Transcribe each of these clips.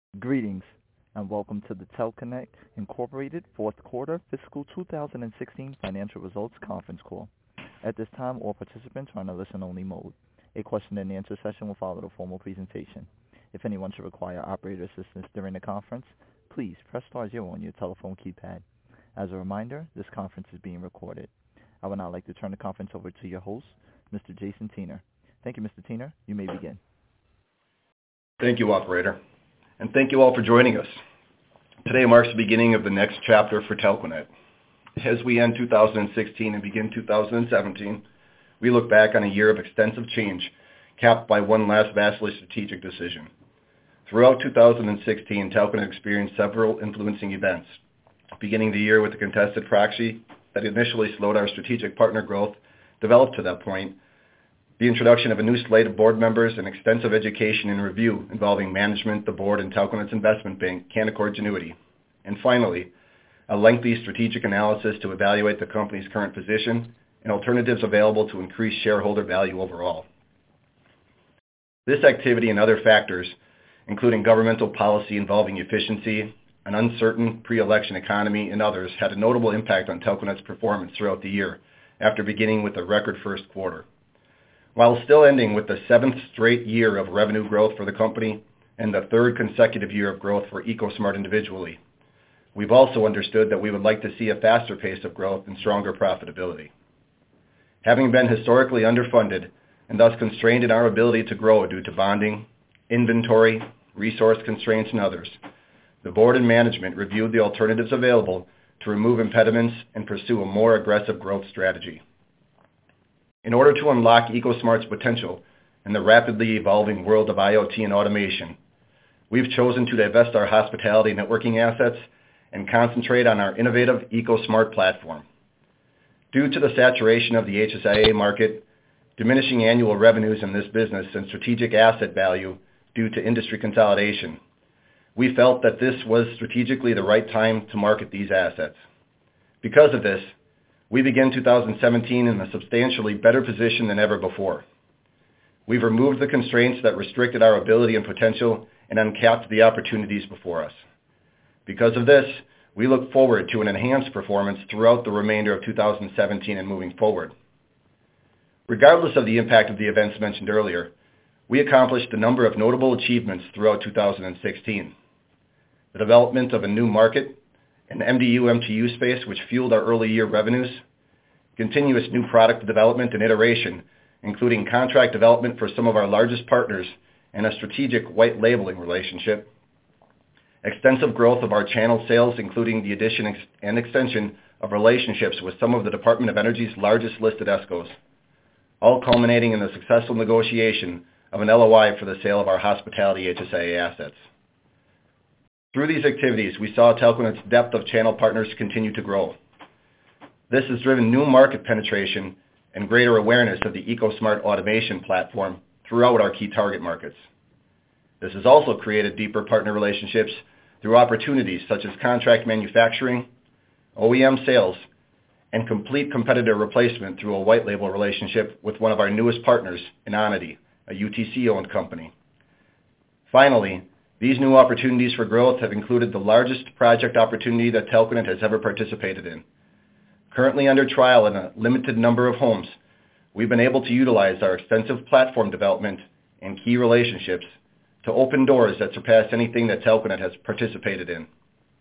Greetings, and welcome to the Telconnect Incorporated Fourth Quarter Fiscal 2016 Financial Results Conference Call. At this time, all participants are in a listen-only mode. A question-and-answer session will follow the formal presentation. If anyone should require operator assistance during the conference, please press star zero on your telephone keypad. As a reminder, this conference is being recorded. I would now like to turn the conference over to your host, Mr. Jason Tiener. Thank you, Mr. Tiener. You may begin. Thank you, operator. And thank you all for joining us. Today marks the beginning of the next chapter for Telconet. As we end 2016 and begin 2017, we look back on a year of extensive change, capped by one last vastly strategic decision. Throughout 2016, Telconet experienced several influencing events, beginning the year with the contested proxy that initially slowed our strategic partner growth, developed to that point, the introduction of a new slate of board members, and extensive education and review involving management, the board, and Telconet's investment bank, Canaccord Genuity. And finally, a lengthy strategic analysis to evaluate the company's current position and alternatives available to increase shareholder value overall. This activity and other factors, including governmental policy involving efficiency, an uncertain pre-election economy, and others, had a notable impact on Telconet's performance throughout the year, after beginning with a record first quarter, while still ending with the seventh straight year of revenue growth for the company and the third consecutive year of growth for EcoSmart individually. We've also understood that we would like to see a faster pace of growth and stronger profitability. Having been historically underfunded and thus constrained in our ability to grow due to bonding, inventory, resource constraints, and others, the board and management reviewed the alternatives available to remove impediments and pursue a more aggressive growth strategy. In order to unlock EcoSmart's potential in the rapidly evolving world of IoT and automation, we've chosen to divest our hospitality networking assets and concentrate on our innovative EcoSmart platform. Due to the saturation of the HSIA market, diminishing annual revenues in this business, and strategic asset value due to industry consolidation, we felt that this was strategically the right time to market these assets. Because of this, we begin 2017 in a substantially better position than ever before. We've removed the constraints that restricted our ability and potential and uncapped the opportunities before us. Because of this, we look forward to an enhanced performance throughout the remainder of 2017 and moving forward. Regardless of the impact of the events mentioned earlier, we accomplished a number of notable achievements throughout 2016. The development of a new market, an MDU-MTU space which fueled our early year revenues, continuous new product development and iteration, including contract development for some of our largest partners and a strategic white labeling relationship, extensive growth of our channel sales, including the addition and extension of relationships with some of the Department of Energy's largest listed ESCOs, all culminating in the successful negotiation of an LOI for the sale of our hospitality HSIA assets. Through these activities, we saw Telconet's depth of channel partners continue to grow. This has driven new market penetration and greater awareness of the EcoSmart automation platform throughout our key target markets. This has also created deeper partner relationships through opportunities such as contract manufacturing, OEM sales, and complete competitor replacement through a white label relationship with one of our newest partners, Inonity, a UTC-owned company. Finally, these new opportunities for growth have included the largest project opportunity that Telconet has ever participated in. Currently under trial in a limited number of homes, we've been able to utilize our extensive platform development and key relationships to open doors that surpass anything that Telconet has participated in.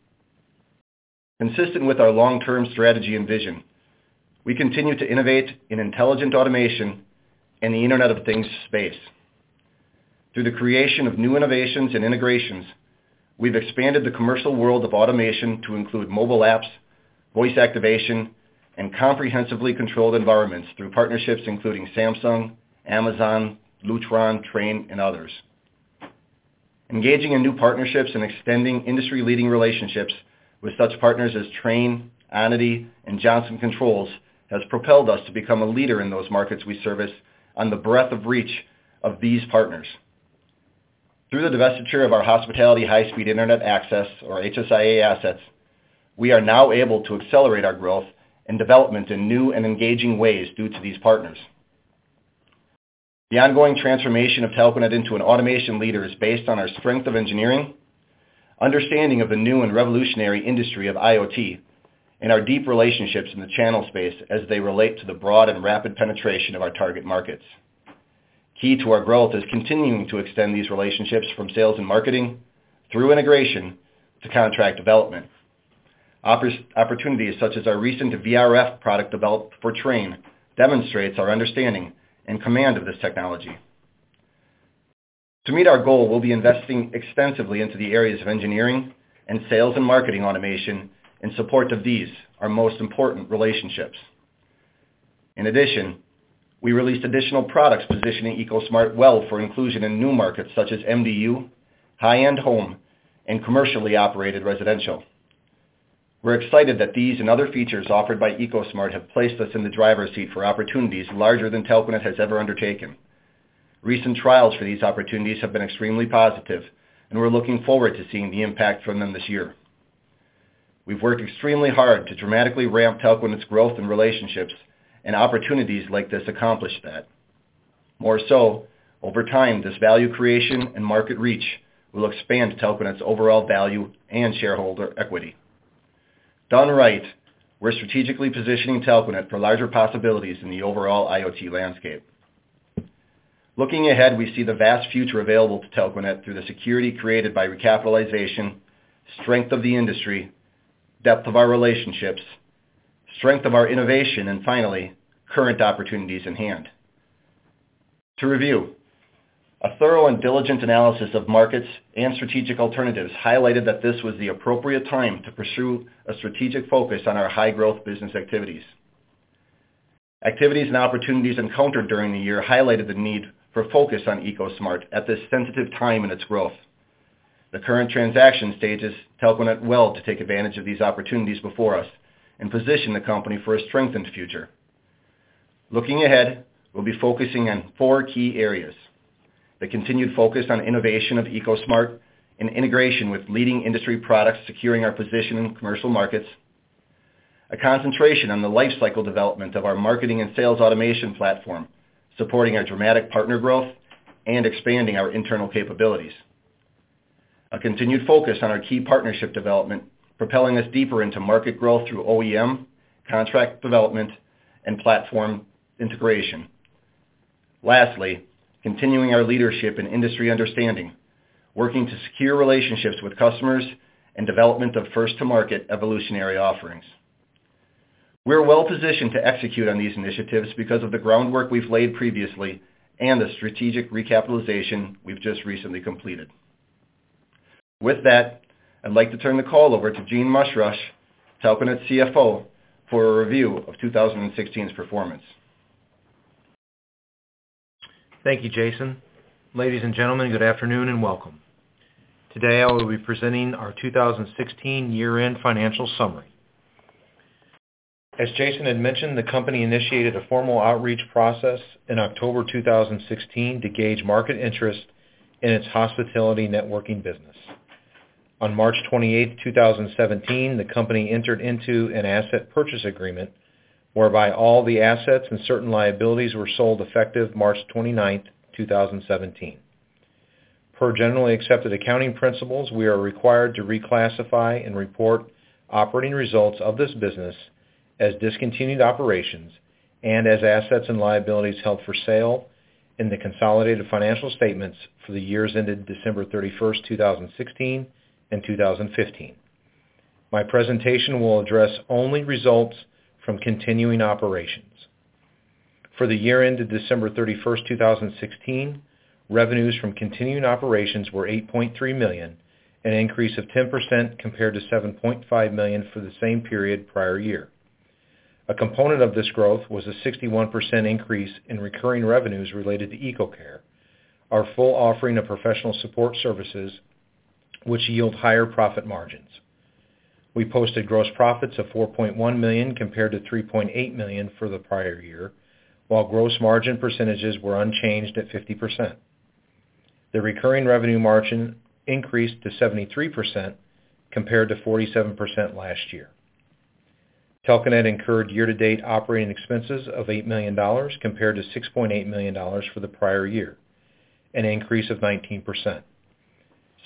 Consistent with our long-term strategy and vision, we continue to innovate in intelligent automation and the Internet of Things space. Through the creation of new innovations and integrations, we've expanded the commercial world of automation to include mobile apps, voice activation, and comprehensively controlled environments through partnerships including Samsung, Amazon, Lutron, Trane, and others. Engaging in new partnerships and extending industry-leading relationships with such partners as Trane, Onity, and Johnson Controls has propelled us to become a leader in those markets we service on the breadth of reach of these partners. Through the divestiture of our hospitality high-speed internet access, or HSIA assets, we are now able to accelerate our growth and development in new and engaging ways due to these partners. The ongoing transformation of Telconet into an automation leader is based on our strength of engineering, understanding of the new and revolutionary industry of IoT, and our deep relationships in the channel space as they relate to the broad and rapid penetration of our target markets. Key to our growth is continuing to extend these relationships from sales and marketing, through integration, to contract development. Opportunities such as our recent VRF product developed for Trane demonstrates our understanding and command of this technology. To meet our goal, we'll be investing extensively into the areas of engineering and sales and marketing automation in support of these, our most important relationships. In addition, we released additional products positioning EcoSmart well for inclusion in new markets such as MDU, high-end home, and commercially operated residential. We're excited that these and other features offered by EcoSmart have placed us in the driver's seat for opportunities larger than Telconet has ever undertaken. Recent trials for these opportunities have been extremely positive, and we're looking forward to seeing the impact from them this year. We've worked extremely hard to dramatically ramp Telconet's growth and relationships, and opportunities like this accomplish that. More so, over time, this value creation and market reach will expand Telconet's overall value and shareholder equity. Done right, we're strategically positioning Telconet for larger possibilities in the overall IoT landscape. Looking ahead, we see the vast future available to Telconet through the security created by recapitalization, strength of the industry, depth of our relationships, strength of our innovation, and finally, current opportunities in hand. To review, a thorough and diligent analysis of markets and strategic alternatives highlighted that this was the appropriate time to pursue a strategic focus on our high-growth business activities. Activities and opportunities encountered during the year highlighted the need for focus on EcoSmart at this sensitive time in its growth. The current transaction stages Telconet well to take advantage of these opportunities before us and position the company for a strengthened future. Looking ahead, we'll be focusing on 4 key areas: the continued focus on innovation of EcoSmart and integration with leading industry products securing our position in commercial markets, a concentration on the lifecycle development of our marketing and sales automation platform, supporting our dramatic partner growth and expanding our internal capabilities, a continued focus on our key partnership development, propelling us deeper into market growth through OEM, contract development, and platform integration. Lastly, continuing our leadership in industry understanding, working to secure relationships with customers and development of first-to-market evolutionary offerings. We're well positioned to execute on these initiatives because of the groundwork we've laid previously and the strategic recapitalization we've just recently completed. With that, I'd like to turn the call over to Gene Mushrush, Telconet's CFO, for a review of 2016's performance. Thank you, Jason. Ladies and gentlemen, good afternoon and welcome. Today I will be presenting our 2016 year-end financial summary. As Jason had mentioned, the company initiated a formal outreach process in October 2016 to gauge market interest in its hospitality networking business. On March 28, 2017, the company entered into an asset purchase agreement whereby all the assets and certain liabilities were sold effective March 29, 2017. Per generally accepted accounting principles, we are required to reclassify and report operating results of this business as discontinued operations and as assets and liabilities held for sale in the consolidated financial statements for the years ended December 31, 2016 and 2015. My presentation will address only results from continuing operations. For the year ended December 31, 2016, revenues from continuing operations were $8.3 million, an increase of 10% compared to $7.5 million for the same period prior year. A component of this growth was a 61% increase in recurring revenues related to EcoCare, our full offering of professional support services, which yield higher profit margins. We posted gross profits of $4.1 million compared to $3.8 million for the prior year, while gross margin percentages were unchanged at 50%. The recurring revenue margin increased to 73% compared to 47% last year. Telconet incurred year-to-date operating expenses of $8 million compared to $6.8 million for the prior year, an increase of 19%.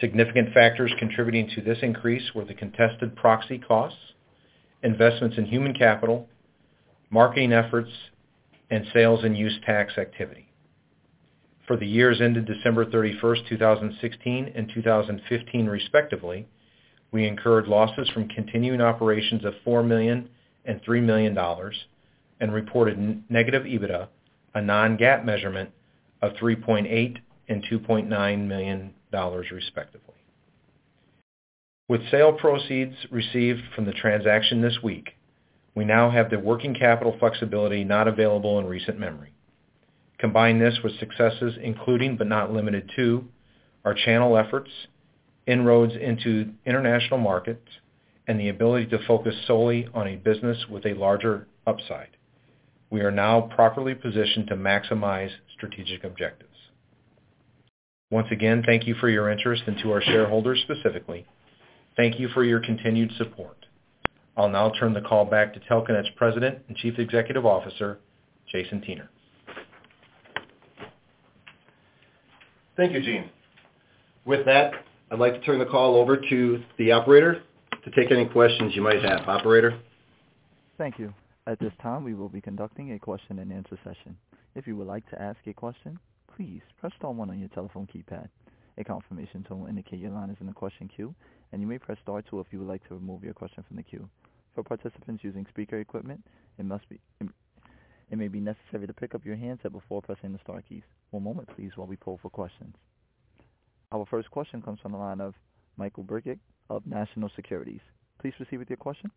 Significant factors contributing to this increase were the contested proxy costs, investments in human capital, marketing efforts, and sales and use tax activity. For the years ended December 31st, 2016 and 2015 respectively, we incurred losses from continuing operations of $4 million and $3 million and reported negative EBITDA, a non-GAAP measurement of $3.8 and $2.9 million respectively. With sale proceeds received from the transaction this week, we now have the working capital flexibility not available in recent memory. Combine this with successes including but not limited to our channel efforts, inroads into international markets, and the ability to focus solely on a business with a larger upside. We are now properly positioned to maximize strategic objectives. Once again, thank you for your interest, and to our shareholders specifically, thank you for your continued support. I'll now turn the call back to Telconet's President and Chief Executive Officer, Jason Tiener. Thank you, Gene. With that, I'd like to turn the call over to the operator to take any questions you might have. Operator? Thank you. At this time, we will be conducting a question-and-answer session. If you would like to ask a question, please press star 1 on your telephone keypad. A confirmation tone will indicate your line is in the question queue, and you may press star 2 if you would like to remove your question from the queue. For participants using speaker equipment, it may be necessary to pick up your handset before pressing the star keys. One moment, please, while we poll for questions. Our first question comes from the line of Michael Burdick of National Securities. Please proceed with your question.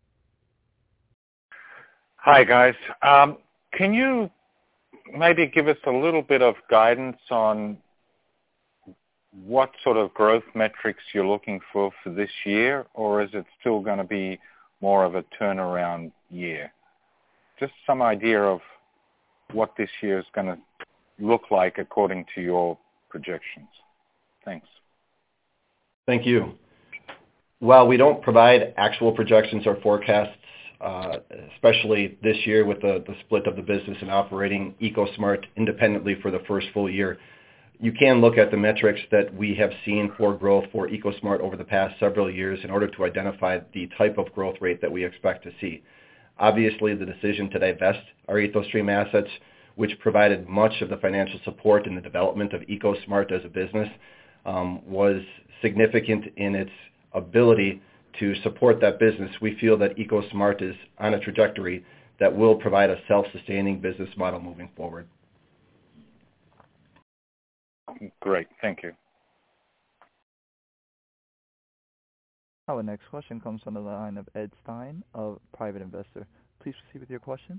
Hi, guys. Can you maybe give us a little bit of guidance on what sort of growth metrics you're looking for this year, or is it still going to be more of a turnaround year? Just some idea of what this year is going to look like according to your projections. Thanks. Thank you. While we don't provide actual projections or forecasts, especially this year with the split of the business and operating EcoSmart independently for the first full year, you can look at the metrics that we have seen for growth for EcoSmart over the past several years in order to identify the type of growth rate that we expect to see. Obviously, the decision to divest our EthosStream assets, which provided much of the financial support in the development of EcoSmart as a business, was significant in its ability to support that business. We feel that EcoSmart is on a trajectory that will provide a self-sustaining business model moving forward. Great. Thank you. Our next question comes from the line of Ed Stein, of Private Investor. Please proceed with your question.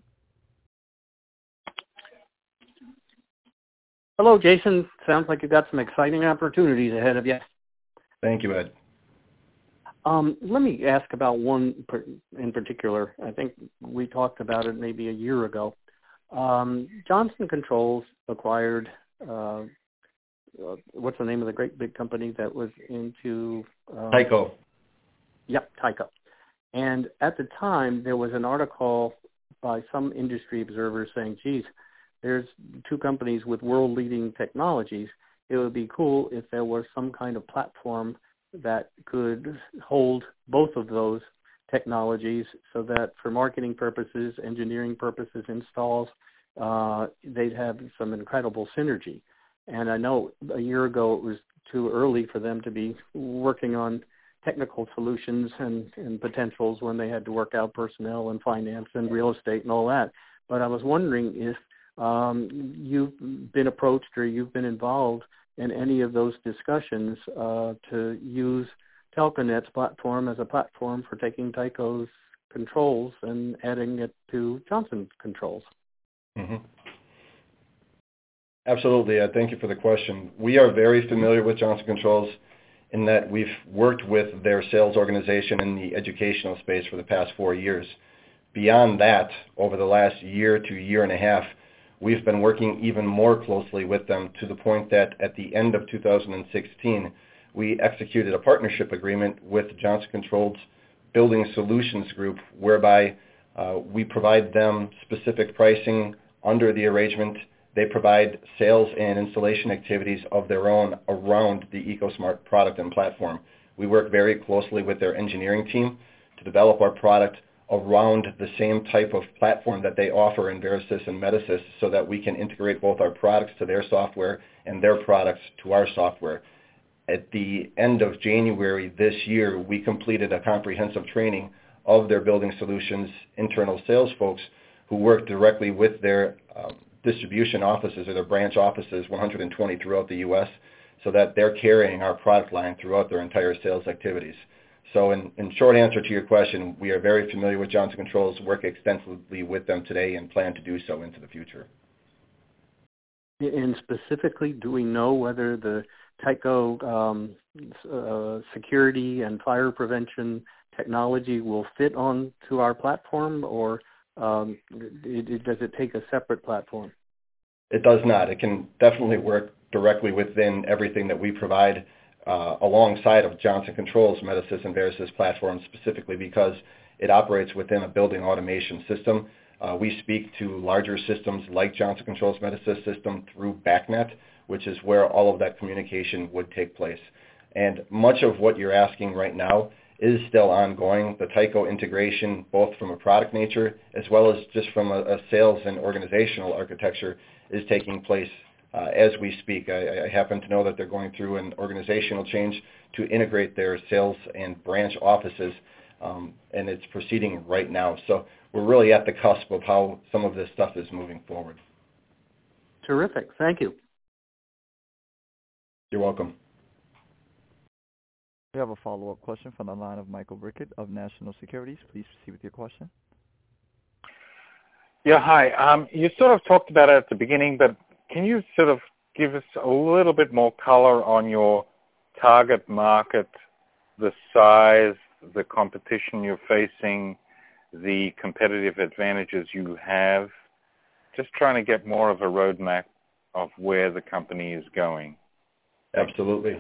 Hello, Jason. Sounds like you've got some exciting opportunities ahead of you. Thank you, Ed. Let me ask about one in particular. I think we talked about it maybe a year ago. Johnson Controls acquired, what's the name of the great big company that was into... Tyco. Yep, Tyco. And at the time, there was an article by some industry observers saying, geez, there's two companies with world-leading technologies. It would be cool if there was some kind of platform that could hold both of those technologies so that for marketing purposes, engineering purposes, installs, they'd have some incredible synergy. And I know a year ago it was too early for them to be working on technical solutions and potentials when they had to work out personnel and finance and real estate and all that. But I was wondering if you've been approached or you've been involved in any of those discussions to use Telconet's platform as a platform for taking Tyco's controls and adding it to Johnson Controls. Mm-hmm. Absolutely. Thank you for the question. We are very familiar with Johnson Controls in that we've worked with their sales organization in the educational space for the past 4 years. Beyond that, over the last year to year and a half, we've been working even more closely with them to the point that at the end of 2016, we executed a partnership agreement with Johnson Controls Building Solutions Group, whereby we provide them specific pricing under the arrangement they provide sales and installation activities of their own around the EcoSmart product and platform. We work very closely with their engineering team to develop our product around the same type of platform that they offer in Verisys and Metasys so that we can integrate both our products to their software and their products to our software. At the end of January this year, we completed a comprehensive training of their building solutions internal sales folks who work directly with their distribution offices or their branch offices, 120 throughout the U.S., so that they're carrying our product line throughout their entire sales activities. So in short answer to your question, we are very familiar with Johnson Controls, work extensively with them today, and plan to do so into the future. And specifically, do we know whether the Tyco security and fire prevention technology will fit onto our platform, or does it take a separate platform? It does not. It can definitely work directly within everything that we provide alongside of Johnson Controls, Metasys, and Verisys platforms, specifically because it operates within a building automation system. We speak to larger systems like Johnson Controls Metasys system through BACnet, which is where all of that communication would take place. And much of what you're asking right now is still ongoing. The Tyco integration, both from a product nature as well as just from a sales and organizational architecture, is taking place as we speak. I happen to know that they're going through an organizational change to integrate their sales and branch offices, and it's proceeding right now. So we're really at the cusp of how some of this stuff is moving forward. Terrific. Thank you. You're welcome. We have a follow-up question from the line of Michael Brickett of National Securities. Please proceed with your question. Yeah, hi. You sort of talked about it at the beginning, but can you sort of give us a little bit more color on your target market, the size, the competition you're facing, the competitive advantages you have? Just trying to get more of a roadmap of where the company is going. Absolutely.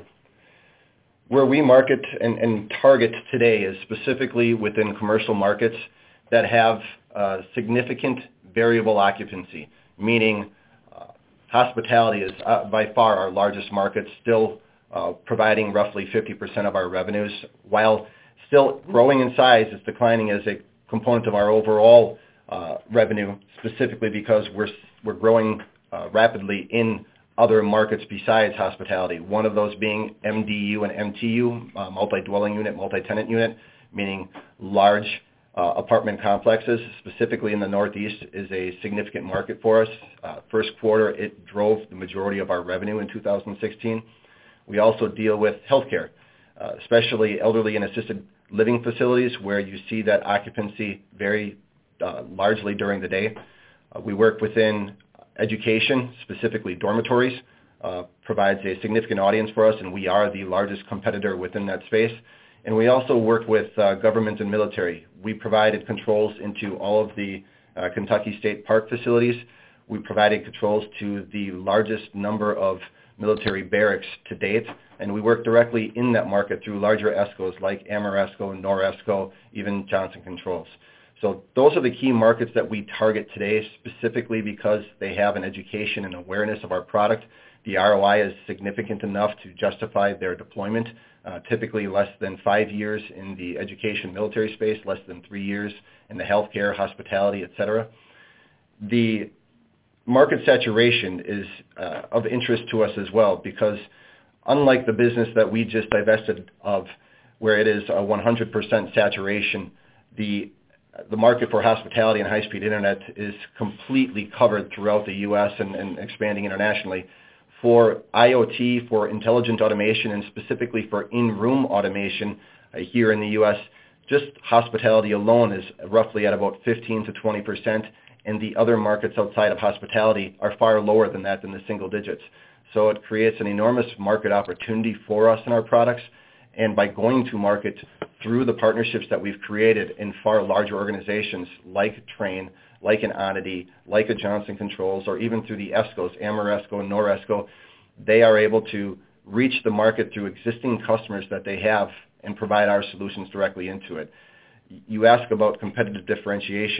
Where we market and target today is specifically within commercial markets that have significant variable occupancy, meaning hospitality is by far our largest market, still providing roughly 50% of our revenues. While still growing in size, it's declining as a component of our overall revenue, specifically because we're growing rapidly in other markets besides hospitality, one of those being MDU and MTU, multi-dwelling unit, multi-tenant unit, meaning large apartment complexes, specifically in the Northeast, is a significant market for us. First quarter, it drove the majority of our revenue in 2016. We also deal with healthcare, especially elderly and assisted living facilities where you see that occupancy very largely during the day. We work within education, specifically dormitories, provides a significant audience for us, and we are the largest competitor within that space. And we also work with government and military. We provided controls into all of the Kentucky State Park facilities. We provided controls to the largest number of military barracks to date, and we work directly in that market through larger ESCOs like Ameresco, Noresco, even Johnson Controls. So those are the key markets that we target today, specifically because they have an education and awareness of our product. The ROI is significant enough to justify their deployment, typically less than 5 years in the education military space, less than 3 years in the healthcare, hospitality, etc. The market saturation is of interest to us as well because unlike the business that we just divested of where it is a 100% saturation, the market for hospitality and high-speed internet is completely covered throughout the U.S. and expanding internationally. For IoT, for intelligent automation, and specifically for in-room automation here in the U.S., just hospitality alone is roughly at about 15 to 20%, and the other markets outside of hospitality are far lower than that, than the single digits. So it creates an enormous market opportunity for us and our products. And by going to market through the partnerships that we've created in far larger organizations like Trane, like an Onity, like a Johnson Controls, or even through the ESCOs, Ameresco and Noresco, they are able to reach the market through existing customers that they have and provide our solutions directly into it. You ask about competitive differentiation.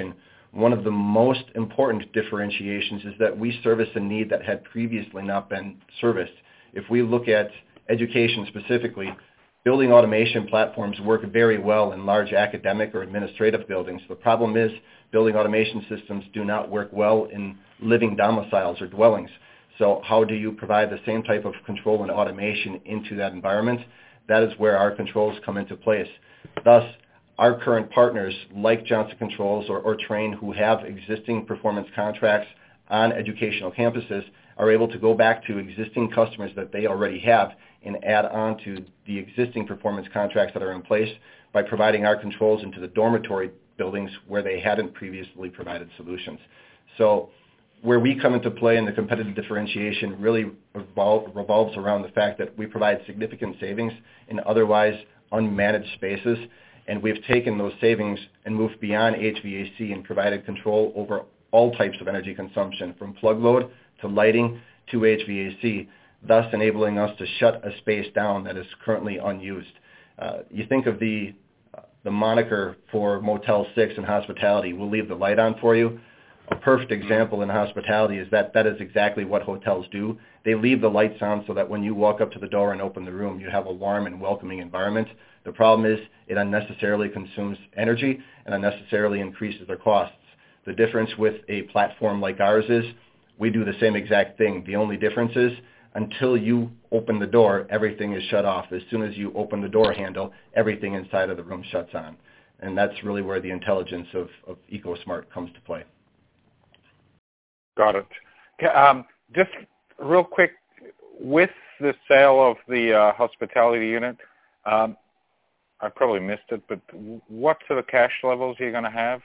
one of the most important differentiations is that we service a need that had previously not been serviced. If we look at education specifically, building automation platforms work very well in large academic or administrative buildings. The problem is building automation systems do not work well in living domiciles or dwellings. So how do you provide the same type of control and automation into that environment? That is where our controls come into place. Thus, our current partners like Johnson Controls or Trane, who have existing performance contracts on educational campuses, are able to go back to existing customers that they already have and add on to the existing performance contracts that are in place by providing our controls into the dormitory buildings where they hadn't previously provided solutions. So where we come into play in the competitive differentiation really revolves around the fact that we provide significant savings in otherwise unmanaged spaces, and we've taken those savings and moved beyond HVAC and provided control over all types of energy consumption, from plug load to lighting to HVAC, thus enabling us to shut a space down that is currently unused. You think of the moniker for Motel 6 in hospitality, we'll leave the light on for you. A perfect example in hospitality is that is exactly what hotels do. They leave the lights on so that when you walk up to the door and open the room, you have a warm and welcoming environment. The problem is it unnecessarily consumes energy and unnecessarily increases their costs. The difference with a platform like ours is we do the same exact thing. The only difference is until you open the door, everything is shut off. As soon as you open the door handle, everything inside of the room shuts on. And that's really where the intelligence of EcoSmart comes to play. Got it. Just real quick, with the sale of the hospitality unit, I probably missed it, but what sort of cash levels are you going to have?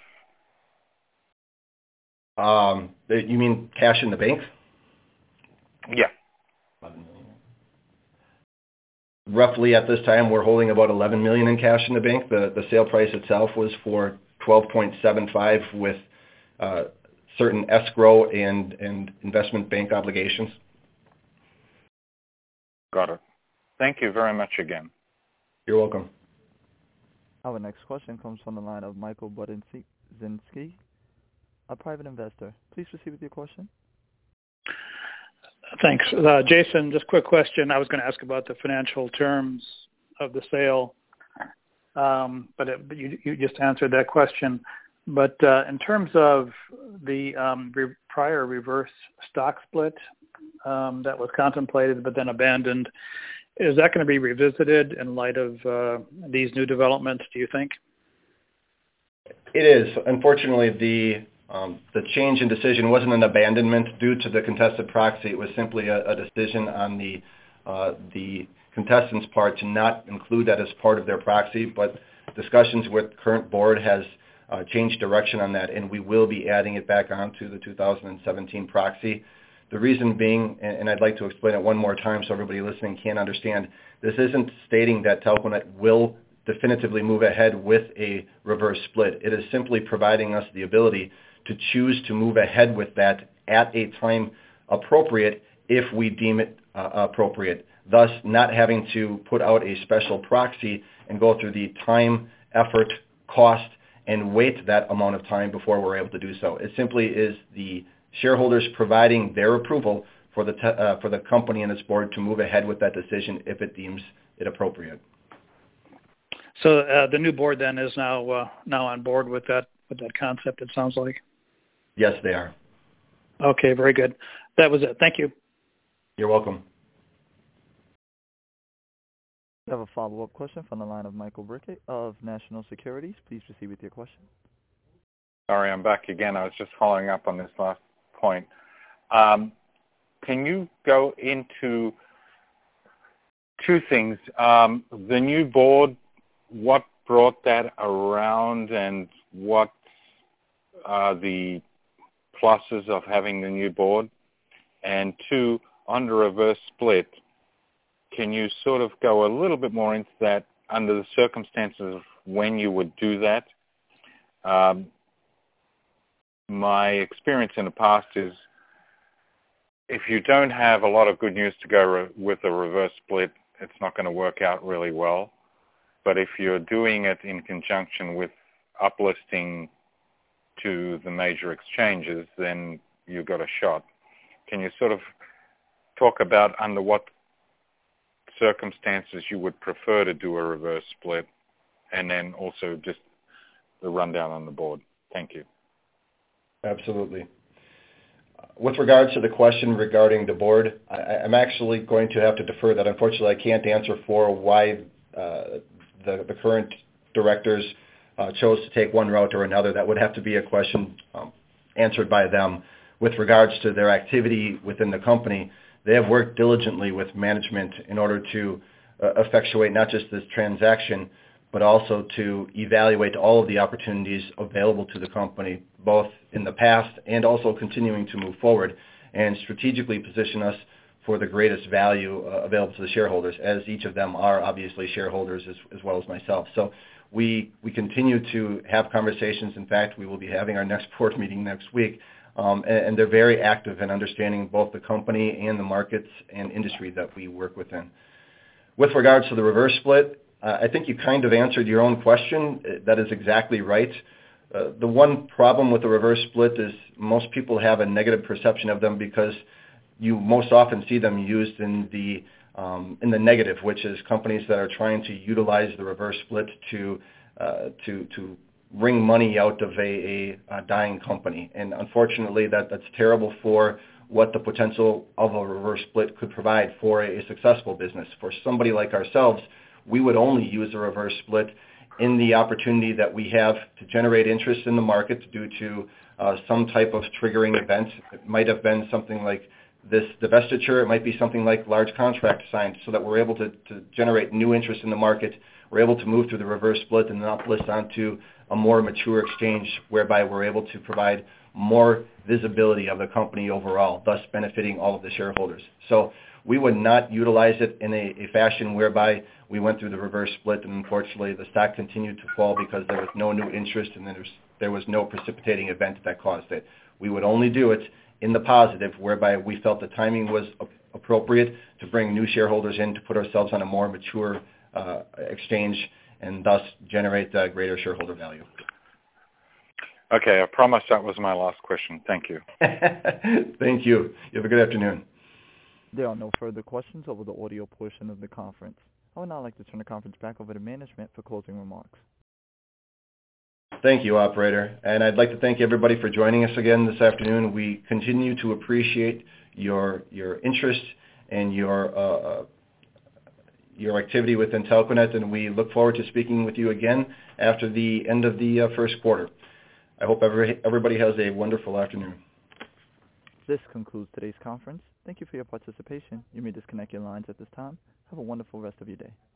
You mean cash in the bank? Yeah. $11 million. Roughly at this time, we're holding about $11 million in cash in the bank. The sale price itself was for $12.75 with certain escrow and investment bank obligations. Got it. Thank you very much again. You're welcome. Our next question comes from the line of Michael Budzinski, a private investor. Please proceed with your question. Thanks. Jason, just a quick question. I was going to ask about the financial terms of the sale, but you just answered that question. But in terms of the prior reverse stock split that was contemplated but then abandoned, is that going to be revisited in light of these new developments, do you think? It is. Unfortunately, the change in decision wasn't an abandonment due to the contested proxy. It was simply a decision on the contestants' part to not include that as part of their proxy, but discussions with current board has changed direction on that, and we will be adding it back onto the 2017 proxy. The reason being, and I'd like to explain it one more time so everybody listening can understand, this isn't stating that Telconet will definitively move ahead with a reverse split. It is simply providing us the ability to choose to move ahead with that at a time appropriate if we deem it appropriate, thus not having to put out a special proxy and go through the time, effort, cost, and wait that amount of time before we're able to do so. It simply is the shareholders providing their approval for the company and its board to move ahead with that decision if it deems it appropriate. So the new board then is now on board with that concept, it sounds like? Yes, they are. Okay, very good. That was it. Thank you. You're welcome. We have a follow-up question from the line of Michael Brickett of National Securities. Please proceed with your question. Sorry, I'm back again. I was just following up on this last point. Can you go into two things? The new board, what brought that around, and what are the pluses of having the new board? And two, on the reverse split, can you sort of go a little bit more into that under the circumstances of when you would do that? My experience in the past is if you don't have a lot of good news to go with a reverse split, it's not going to work out really well. But if you're doing it in conjunction with uplisting to the major exchanges, then you've got a shot. Can you sort of talk about under what circumstances you would prefer to do a reverse split, and then also just the rundown on the board? Thank you. Absolutely. With regards to the question regarding the board, I'm actually going to have to defer that. Unfortunately, I can't answer for why the current directors chose to take one route or another. That would have to be a question answered by them. With regards to their activity within the company, they have worked diligently with management in order to effectuate not just this transaction, but also to evaluate all of the opportunities available to the company, both in the past and also continuing to move forward, and strategically position us for the greatest value available to the shareholders, as each of them are obviously shareholders as well as myself. So we continue to have conversations. In fact, we will be having our next board meeting next week, and they're very active in understanding both the company and the markets and industry that we work within. With regards to the reverse split, I think you kind of answered your own question. That is exactly right. The one problem with the reverse split is most people have a negative perception of them because you most often see them used in the negative, which is companies that are trying to utilize the reverse split to wring money out of a dying company. And unfortunately, that's terrible for what the potential of a reverse split could provide for a successful business. For somebody like ourselves, we would only use a reverse split in the opportunity that we have to generate interest in the market due to some type of triggering event. It might have been something like this divestiture. It might be something like large contract signed, so that we're able to generate new interest in the market. We're able to move through the reverse split and then uplist onto a more mature exchange, whereby we're able to provide more visibility of the company overall, thus benefiting all of the shareholders. So we would not utilize it in a fashion whereby we went through the reverse split, and unfortunately the stock continued to fall because there was no new interest and there was no precipitating event that caused it. We would only do it in the positive, whereby we felt the timing was appropriate to bring new shareholders in, to put ourselves on a more mature exchange, and thus generate greater shareholder value. Okay, I promise that was my last question. Thank you. Thank you. You have a good afternoon. There are no further questions over the audio portion of the conference. I would now like to turn the conference back over to management for closing remarks. Thank you, operator. And I'd like to thank everybody for joining us again this afternoon. We continue to appreciate your interest and your activity within Telconet, and we look forward to speaking with you again after the end of the first quarter. I hope everybody has a wonderful afternoon. This concludes today's conference. Thank you for your participation. You may disconnect your lines at this time. Have a wonderful rest of your day.